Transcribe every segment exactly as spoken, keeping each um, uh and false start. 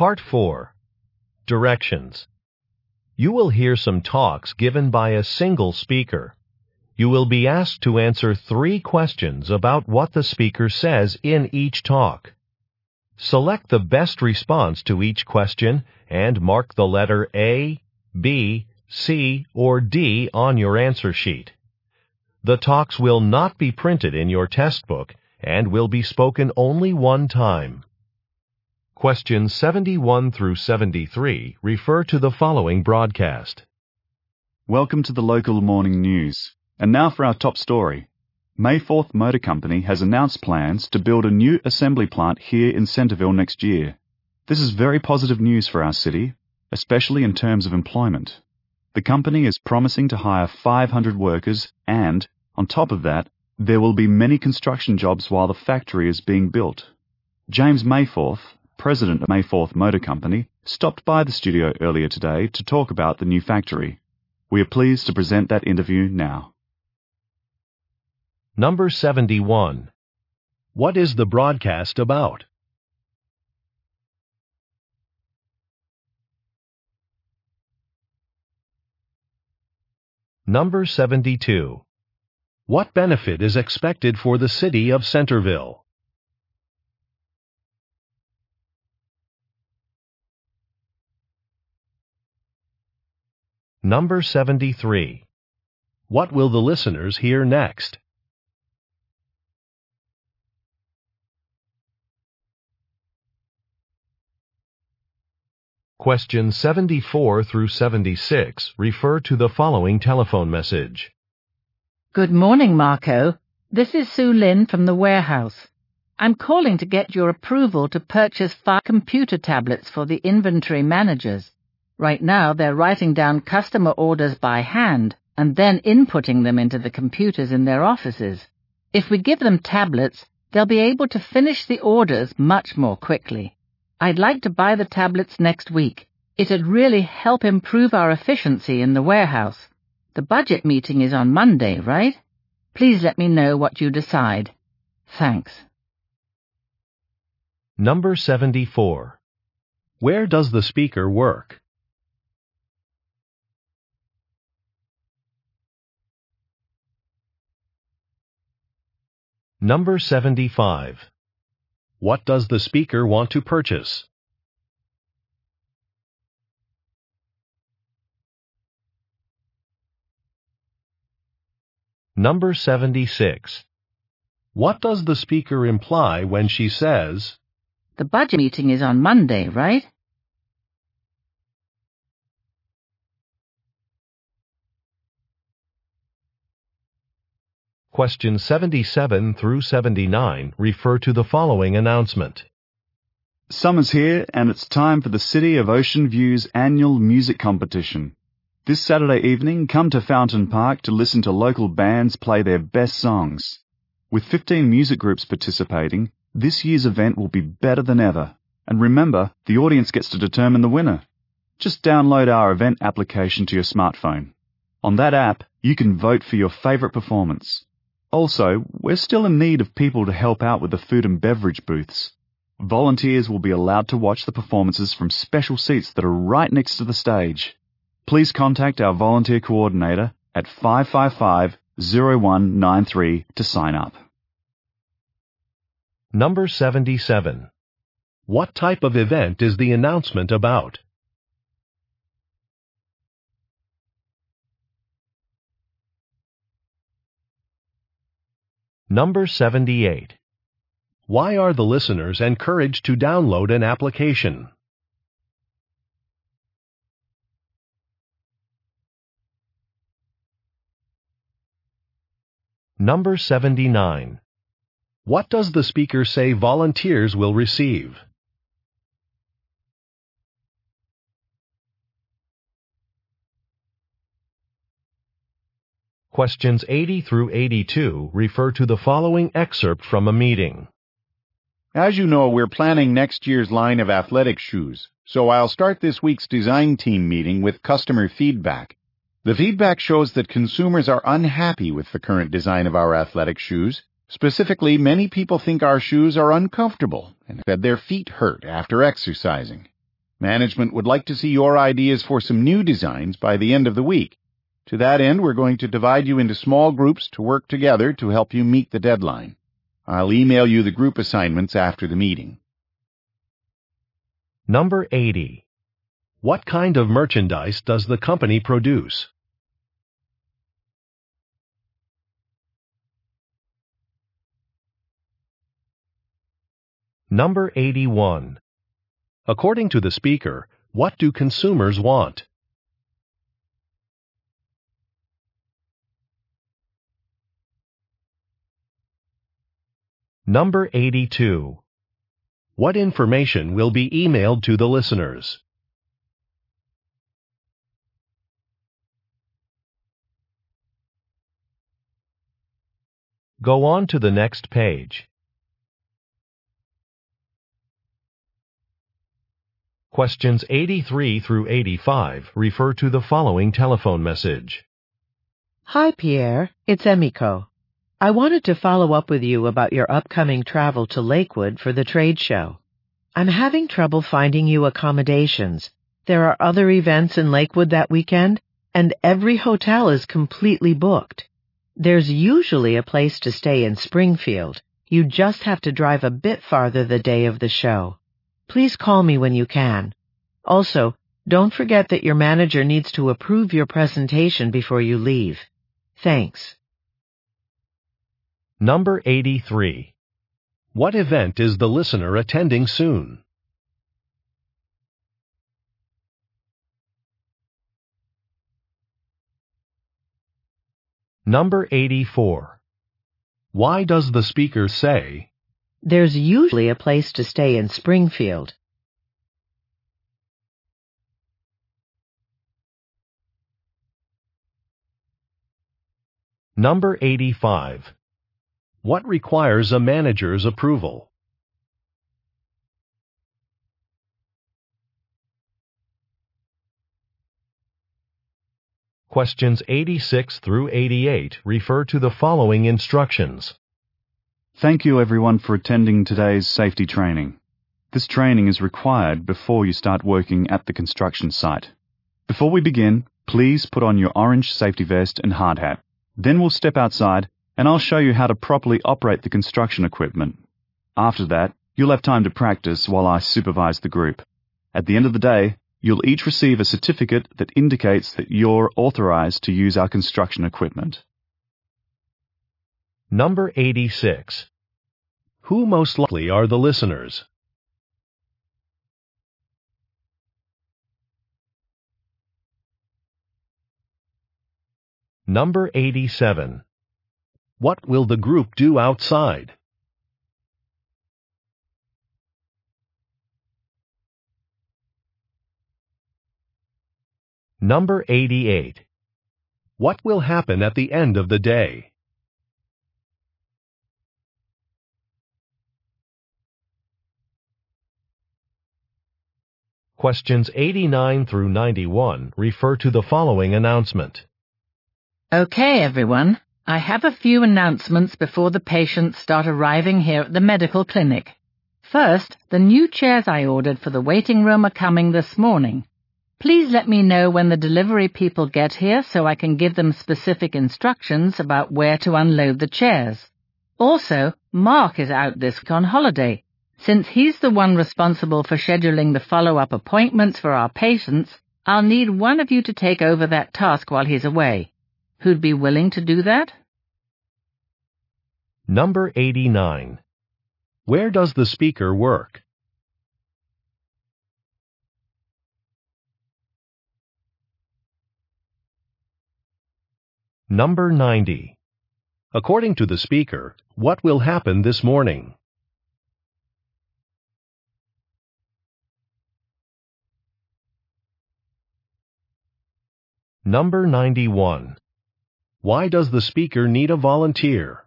Part four. Directions. You will hear some talks given by a single speaker. You will be asked to answer three questions about what the speaker says in each talk. Select the best response to each question and mark the letter A, B, C, or D on your answer sheet. The talks will not be printed in your test book and will be spoken only one time. Questions seventy-one through seventy-three refer to the following broadcast. Welcome to the local morning news. And now for our top story. Mayforth Motor Company has announced plans to build a new assembly plant here in Centreville next year. This is very positive news for our city, especially in terms of employment. The company is promising to hire five hundred workers and, on top of that, there will be many construction jobs while the factory is being built. James Mayforth, president of Mayforth Motor Company, stopped by the studio earlier today to talk about the new factory. We are pleased to present that interview now. Number seventy-one. What is the broadcast about? Number seventy-two. What benefit is expected for the city of Centreville? Number seventy-three. What will the listeners hear next? Questions seventy-four through seventy-six refer to the following telephone message. Good morning, Marco. This is Sue Lin from the warehouse. I'm calling to get your approval to purchase five computer tablets for the inventory managers. Right now, they're writing down customer orders by hand and then inputting them into the computers in their offices. If we give them tablets, they'll be able to finish the orders much more quickly. I'd like to buy the tablets next week. It'd really help improve our efficiency in the warehouse. The budget meeting is on Monday, right? Please let me know what you decide. Thanks. Number seventy-four. Where does the speaker work? Number seventy-five. What does the speaker want to purchase? Number seventy-six. What does the speaker imply when she says, The budget meeting is on Monday, right? Questions seventy-seven through seventy-nine refer to the following announcement. Summer's here and it's time for the City of Ocean View's annual music competition. This Saturday evening, come to Fountain Park to listen to local bands play their best songs. With fifteen music groups participating, this year's event will be better than ever. And remember, the audience gets to determine the winner. Just download our event application to your smartphone. On that app, you can vote for your favorite performance. Also, we're still in need of people to help out with the food and beverage booths. Volunteers will be allowed to watch the performances from special seats that are right next to the stage. Please contact our volunteer coordinator at five five five, zero one nine three to sign up. Number seventy-seven. What type of event is the announcement about? Number seventy-eight. Why are the listeners encouraged to download an application? Number seventy-nine. What does the speaker say volunteers will receive? Questions eighty through eighty-two refer to the following excerpt from a meeting. As you know, we're planning next year's line of athletic shoes, so I'll start this week's design team meeting with customer feedback. The feedback shows that consumers are unhappy with the current design of our athletic shoes. Specifically, many people think our shoes are uncomfortable and that their feet hurt after exercising. Management would like to see your ideas for some new designs by the end of the week. To that end, we're going to divide you into small groups to work together to help you meet the deadline. I'll email you the group assignments after the meeting. Number eighty. What kind of merchandise does the company produce? Number eighty-one. According to the speaker, what do consumers want? Number eighty-two. What information will be emailed to the listeners? Go on to the next page. Questions eighty-three through eighty-five refer to the following telephone message. Hi, Pierre. It's Emiko. I wanted to follow up with you about your upcoming travel to Lakewood for the trade show. I'm having trouble finding you accommodations. There are other events in Lakewood that weekend, and every hotel is completely booked. There's usually a place to stay in Springfield. You just have to drive a bit farther the day of the show. Please call me when you can. Also, don't forget that your manager needs to approve your presentation before you leave. Thanks. Number eighty-three. What event is the listener attending soon? Number eighty-four. Why does the speaker say, There's usually a place to stay in Springfield? Number eighty-five. What requires a manager's approval? Questions eighty-six through eighty-eight refer to the following instructions. Thank you everyone for attending today's safety training. This training is required before you start working at the construction site. Before we begin, please put on your orange safety vest and hard hat. Then we'll step outside and I'll show you how to properly operate the construction equipment. After that, you'll have time to practice while I supervise the group. At the end of the day, you'll each receive a certificate that indicates that you're authorized to use our construction equipment. Number eighty-six. Who most likely are the listeners? Number eighty-seven. What will the group do outside? Number eighty-eight. What will happen at the end of the day? Questions eighty-nine through ninety-one refer to the following announcement. Okay, everyone. I have a few announcements before the patients start arriving here at the medical clinic. First, the new chairs I ordered for the waiting room are coming this morning. Please let me know when the delivery people get here so I can give them specific instructions about where to unload the chairs. Also, Mark is out this week on holiday. Since he's the one responsible for scheduling the follow-up appointments for our patients, I'll need one of you to take over that task while he's away. Who'd be willing to do that? Number eighty-nine. Where does the speaker work? Number ninety. According to the speaker, what will happen this morning? Number ninety-one. Why does the speaker need a volunteer?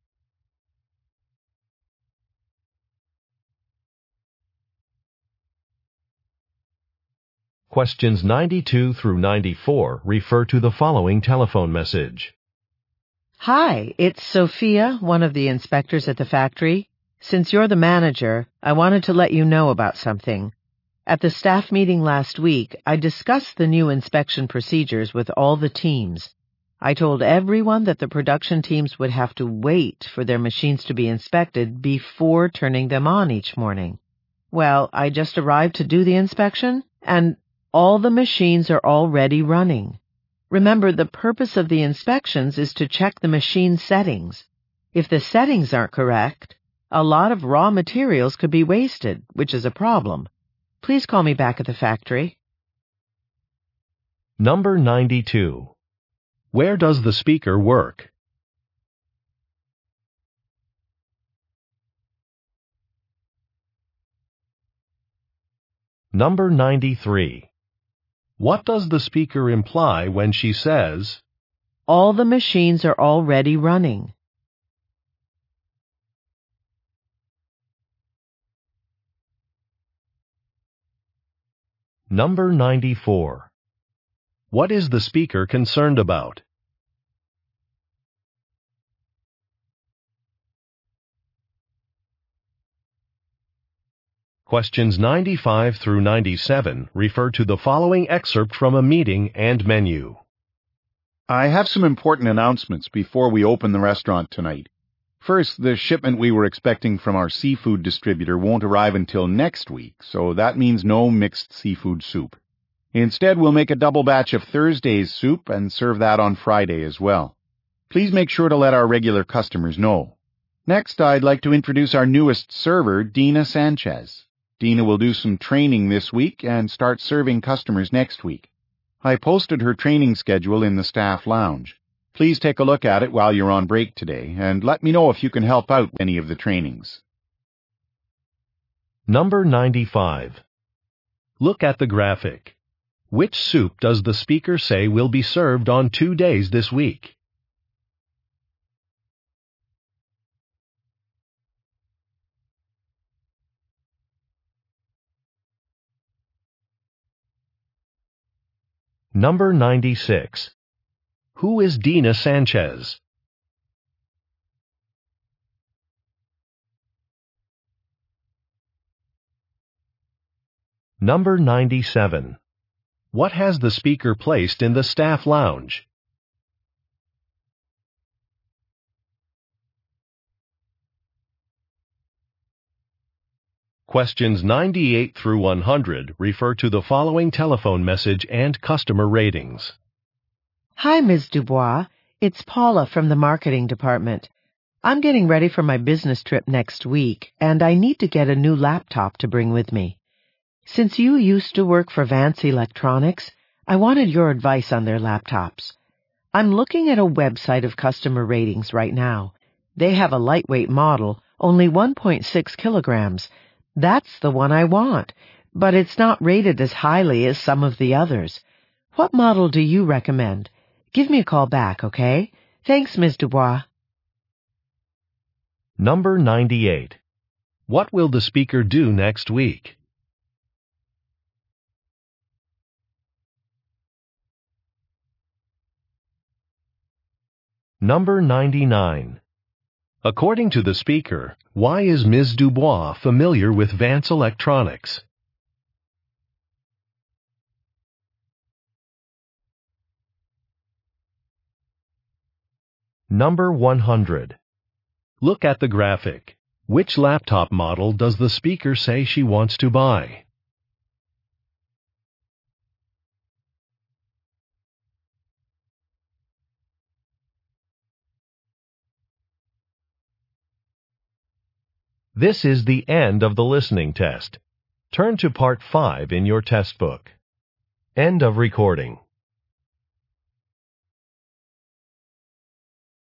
Questions ninety-two through ninety-four refer to the following telephone message. Hi, it's Sophia, one of the inspectors at the factory. Since you're the manager, I wanted to let you know about something. At the staff meeting last week, I discussed the new inspection procedures with all the teams. I told everyone that the production teams would have to wait for their machines to be inspected before turning them on each morning. Well, I just arrived to do the inspection, and all the machines are already running. Remember, the purpose of the inspections is to check the machine settings. If the settings aren't correct, a lot of raw materials could be wasted, which is a problem. Please call me back at the factory. Number ninety-two. Where does the speaker work? Number ninety-three. What does the speaker imply when she says, All the machines are already running? Number ninety-four. What is the speaker concerned about? Questions ninety-five through ninety-seven refer to the following excerpt from a meeting and menu. I have some important announcements before we open the restaurant tonight. First, the shipment we were expecting from our seafood distributor won't arrive until next week, so that means no mixed seafood soup. Instead, we'll make a double batch of Thursday's soup and serve that on Friday as well. Please make sure to let our regular customers know. Next, I'd like to introduce our newest server, Dina Sanchez. Dina will do some training this week and start serving customers next week. I posted her training schedule in the staff lounge. Please take a look at it while you're on break today, and let me know if you can help out with any of the trainings. Number ninety-five. Look at the graphic. Which soup does the speaker say will be served on two days this week? Number ninety-six. Who is Dina Sanchez? Number ninety-seven. What has the speaker placed in the staff lounge? Questions ninety-eight through one hundred refer to the following telephone message and customer ratings. Hi, Miz Dubois. It's Paula from the marketing department. I'm getting ready for my business trip next week, and I need to get a new laptop to bring with me. Since you used to work for Vance Electronics, I wanted your advice on their laptops. I'm looking at a website of customer ratings right now. They have a lightweight model, only one point six kilograms. That's the one I want, but it's not rated as highly as some of the others. What model do you recommend? Give me a call back, okay? Thanks, Miz Dubois. Number ninety-eight. What will the speaker do next week? Number ninety-nine. According to the speaker, why is Miz Dubois familiar with Vance Electronics? Number one hundred. Look at the graphic. Which laptop model does the speaker say she wants to buy? This is the end of the listening test. Turn to Part five in your test book. End of recording.